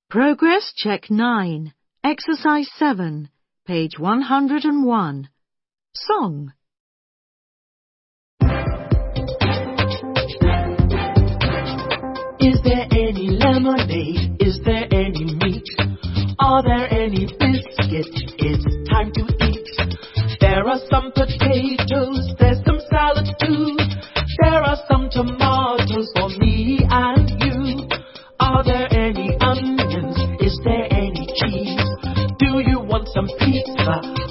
Progress Check 9, Exercise 7, page 101. Song. Is there any lemonade? Is there any meat? Are there any biscuits? It's time to eat. There are some potatoes, there's some salad too. There are some tomatoes for me and you. Are there any onions? Is there any cheese? Do you want some pizza